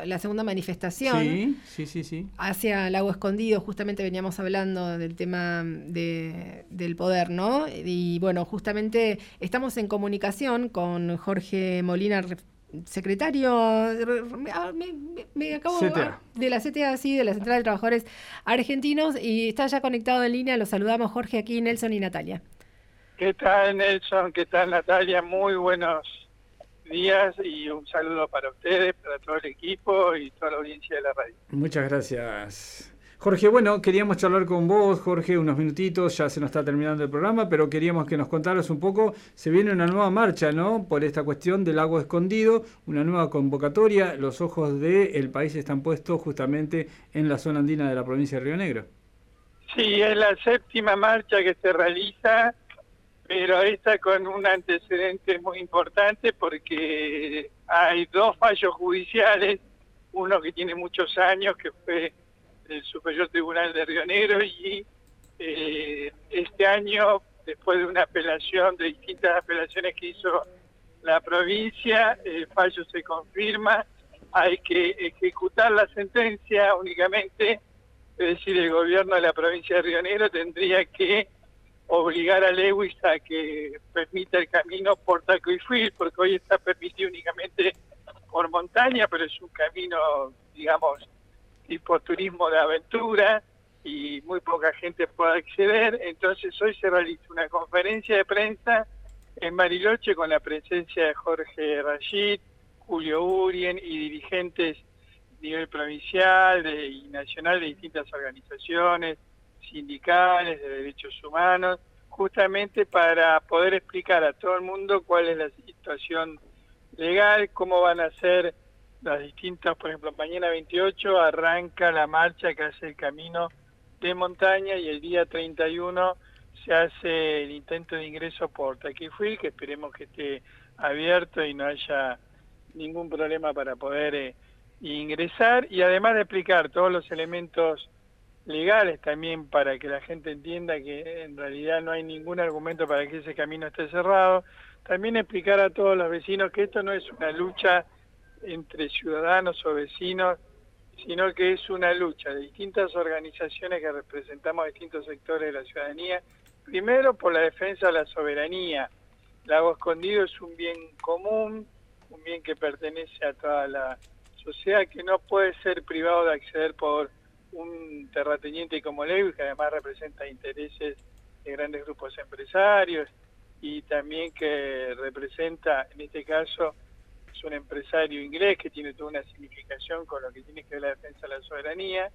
la segunda manifestación. Sí. Hacia Lago Escondido, justamente veníamos hablando del tema del poder, ¿no? Y bueno, justamente estamos en comunicación con Jorge Molina, secretario me acabo CTA. de la CTA, sí, de la Central de Trabajadores Argentinos, y está ya conectado en línea. Los saludamos, Jorge, aquí Nelson y Natalia. ¿Qué tal, Nelson? ¿Qué tal, Natalia? Muy buenos días y un saludo para ustedes, para todo el equipo y toda la audiencia de la radio. Muchas gracias, Jorge. Bueno, queríamos charlar con vos, Jorge, unos minutitos, ya se nos está terminando el programa, pero queríamos que nos contaras un poco. Se viene una nueva marcha, ¿no?, por esta cuestión del Lago Escondido, una nueva convocatoria. Los ojos del país están puestos justamente en la zona andina de la provincia de Río Negro. Sí, es la 7ª marcha que se realiza, pero esta con un antecedente muy importante porque hay 2 fallos judiciales, uno que tiene muchos años, que fue el Superior Tribunal de Río Negro, y este año, después de una apelación, de distintas apelaciones que hizo la provincia, el fallo se confirma, hay que ejecutar la sentencia únicamente, es decir, el gobierno de la provincia de Río Negro tendría que obligar a Lewis a que permita el camino por Tacuifuil, porque hoy está permitido únicamente por montaña, pero es un camino, digamos, tipo turismo de aventura y muy poca gente puede acceder. Entonces hoy se realiza una conferencia de prensa en Bariloche con la presencia de Jorge Rashid, Julio Urien y dirigentes a nivel provincial y nacional de distintas organizaciones sindicales, de derechos humanos, justamente para poder explicar a todo el mundo cuál es la situación legal, cómo van a ser las distintas. Por ejemplo, mañana 28 arranca la marcha que hace el camino de montaña y el día 31 se hace el intento de ingreso por Tacuifuil, que esperemos que esté abierto y no haya ningún problema para poder ingresar, y además de explicar todos los elementos legales también para que la gente entienda que en realidad no hay ningún argumento para que ese camino esté cerrado. También explicar a todos los vecinos que esto no es una lucha entre ciudadanos o vecinos, sino que es una lucha de distintas organizaciones que representamos distintos sectores de la ciudadanía. Primero, por la defensa de la soberanía. Lago Escondido es un bien común, un bien que pertenece a toda la sociedad, que no puede ser privado de acceder por un terrateniente como Lewis, que además representa intereses de grandes grupos empresarios y también que representa, en este caso, es un empresario inglés que tiene toda una significación con lo que tiene que ver la defensa de la soberanía,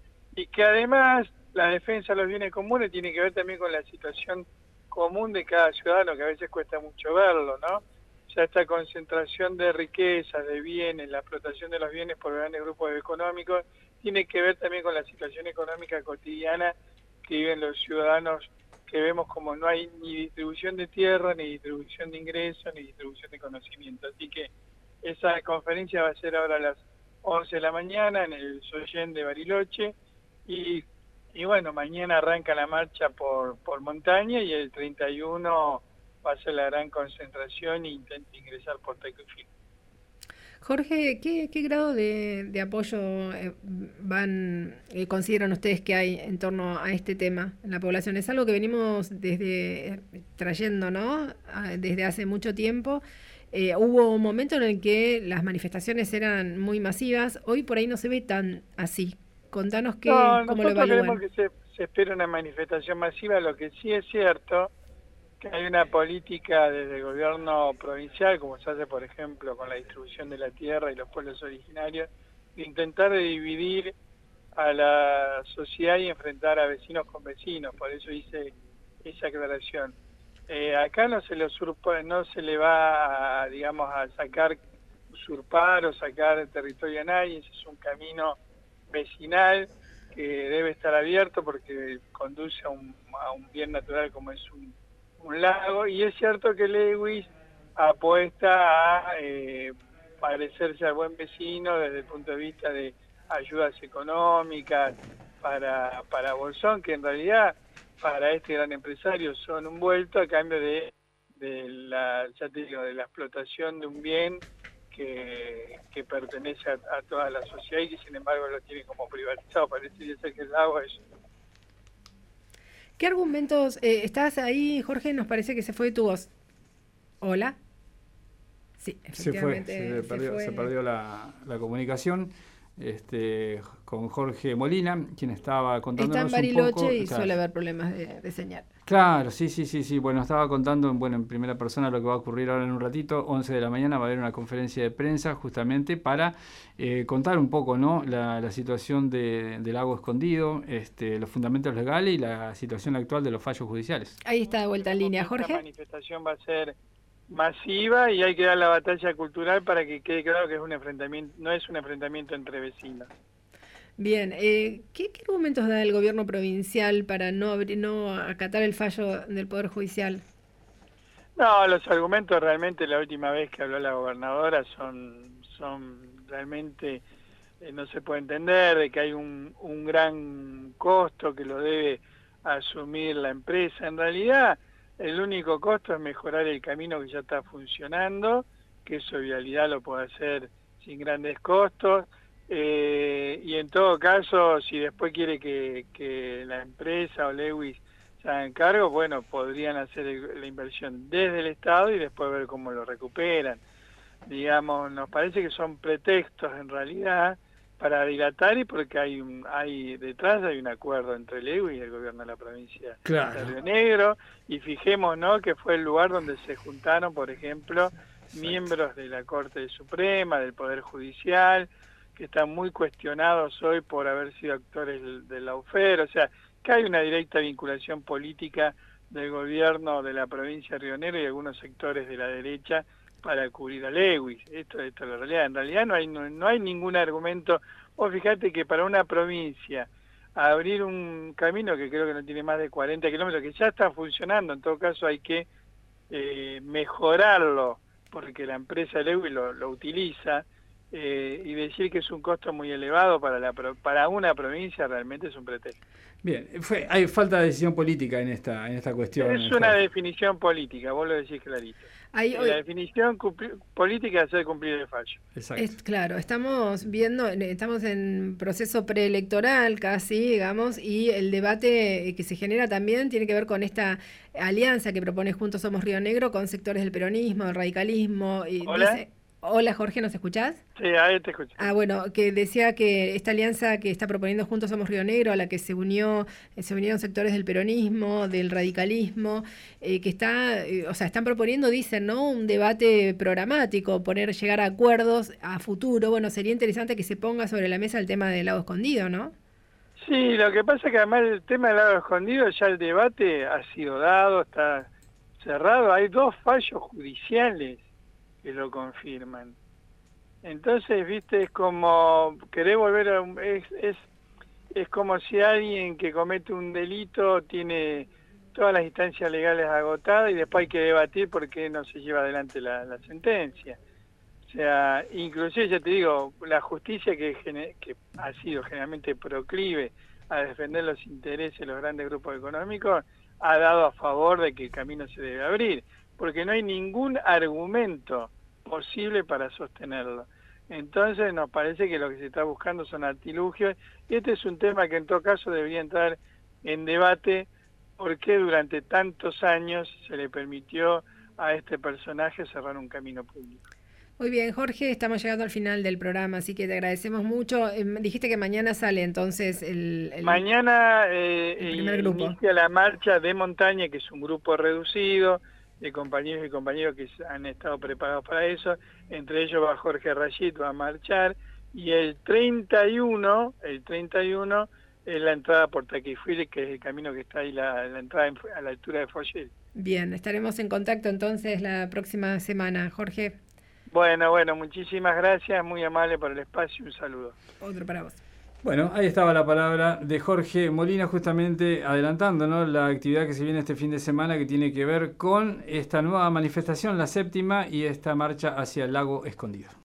y que además la defensa de los bienes comunes tiene que ver también con la situación común de cada ciudadano, que a veces cuesta mucho verlo, ¿no? O sea, esta concentración de riquezas, de bienes, la explotación de los bienes por grandes grupos económicos, tiene que ver también con la situación económica cotidiana que viven los ciudadanos, que vemos como no hay ni distribución de tierra, ni distribución de ingresos, ni distribución de conocimiento. Así que esa conferencia va a ser ahora a las 11 de la mañana en el Soyen de Bariloche, y bueno, mañana arranca la marcha por montaña y el 31 va a ser la gran concentración e intenta ingresar por Tacuifuil. Jorge, ¿qué grado de apoyo consideran ustedes que hay en torno a este tema en la población? Es algo que venimos trayendo, ¿no?, desde hace mucho tiempo. Hubo un momento en el que las manifestaciones eran muy masivas. Hoy por ahí no se ve tan así. Contanos cómo lo evalúan. Nosotros queremos que se espera una manifestación masiva. Lo que sí es cierto que hay una política desde el gobierno provincial, como se hace por ejemplo con la distribución de la tierra y los pueblos originarios, de intentar dividir a la sociedad y enfrentar a vecinos con vecinos. Por eso hice esa aclaración. Acá no se le va a, digamos, a usurpar o sacar territorio a nadie. Ese es un camino vecinal que debe estar abierto porque conduce a un bien natural como es un lago, y es cierto que Lewis apuesta a parecerse al buen vecino desde el punto de vista de ayudas económicas para Bolsón, que en realidad para este gran empresario son un vuelto a cambio de la explotación de un bien que pertenece a toda la sociedad y que sin embargo lo tiene como privatizado. Parece ser que el agua es... ¿Qué argumentos? ¿Estás ahí, Jorge? Nos parece que se fue tu voz. ¿Hola? Sí, efectivamente. Se perdió la comunicación con Jorge Molina, quien estaba contándonos está en Bariloche un poco, y suele haber problemas de señal. Claro, sí. Bueno, estaba contando en primera persona lo que va a ocurrir ahora en un ratito. 11 de la mañana va a haber una conferencia de prensa justamente para contar un poco, ¿no?, la situación del lago escondido, los fundamentos legales y la situación actual de los fallos judiciales. Ahí está de vuelta en línea, Jorge. La manifestación va a ser masiva y hay que dar la batalla cultural para que quede claro que es un enfrentamiento, no es un enfrentamiento entre vecinos. Bien, ¿qué argumentos da el gobierno provincial para no acatar el fallo del Poder Judicial? No, los argumentos realmente la última vez que habló la gobernadora son realmente, no se puede entender, de que hay un gran costo que lo debe asumir la empresa. En realidad, el único costo es mejorar el camino que ya está funcionando, que eso Vialidad lo puede hacer sin grandes costos. Y en todo caso, si después quiere que la empresa o Lewis se hagan cargo, bueno, podrían hacer la inversión desde el Estado y después ver cómo lo recuperan. Digamos, nos parece que son pretextos en realidad para dilatar y porque detrás hay un acuerdo entre Lewis y el gobierno de la provincia de Río Negro, y fijémonos que fue el lugar donde se juntaron, por ejemplo, miembros de la Corte Suprema, del Poder Judicial, que están muy cuestionados hoy por haber sido actores del lawfare, o sea, que hay una directa vinculación política del gobierno de la provincia de Río Negro y algunos sectores de la derecha para cubrir a Lewis. Esto es la realidad. En realidad no hay ningún argumento. Vos fíjate que para una provincia abrir un camino que creo que no tiene más de 40 kilómetros, que ya está funcionando, en todo caso hay que mejorarlo, porque la empresa Lewis lo utiliza, y decir que es un costo muy elevado para una provincia realmente es un pretexto. Bien, hay falta de decisión política en esta cuestión. Es una definición política, vos lo decís clarito. La definición política es hacer cumplir el fallo. Exacto. Claro, estamos en proceso preelectoral casi, digamos, y el debate que se genera también tiene que ver con esta alianza que propone Juntos Somos Río Negro con sectores del peronismo, del radicalismo. Hola. Hola Jorge, ¿nos escuchás? Sí, ahí te escucho. Bueno, que decía que esta alianza que está proponiendo Juntos Somos Río Negro, a la que se unieron sectores del peronismo, del radicalismo, que están proponiendo, dicen, ¿no?, un debate programático, llegar a acuerdos a futuro. Bueno, sería interesante que se ponga sobre la mesa el tema del lago escondido, ¿no? Sí, lo que pasa es que además el tema del lago escondido, ya el debate ha sido dado, está cerrado, hay 2 fallos judiciales que lo confirman. Entonces, viste, es como querer volver es como si alguien que comete un delito tiene todas las instancias legales agotadas y después hay que debatir por qué no se lleva adelante la sentencia. O sea, inclusive, ya te digo, la justicia que ha sido generalmente proclive a defender los intereses de los grandes grupos económicos, ha dado a favor de que el camino se debe abrir, porque no hay ningún argumento posible para sostenerlo. Entonces nos parece que lo que se está buscando son artilugios, y este es un tema que en todo caso debería entrar en debate, porque durante tantos años se le permitió a este personaje cerrar un camino público. Muy bien, Jorge, estamos llegando al final del programa, así que te agradecemos mucho. Dijiste que mañana sale entonces mañana el primer grupo. Inicia la marcha de montaña, que es un grupo reducido de compañeros y compañeros que han estado preparados para eso. Entre ellos va Jorge Rayit, va a marchar, y el 31 es la entrada por Taquifuile, que es el camino que está ahí, la entrada a la altura de Foyel. Bien, estaremos en contacto entonces la próxima semana, Jorge. Bueno, muchísimas gracias, muy amable por el espacio, un saludo. Otro para vos. Bueno, ahí estaba la palabra de Jorge Molina, justamente adelantando, ¿no?, la actividad que se viene este fin de semana, que tiene que ver con esta nueva manifestación, la 7ª, y esta marcha hacia el lago escondido.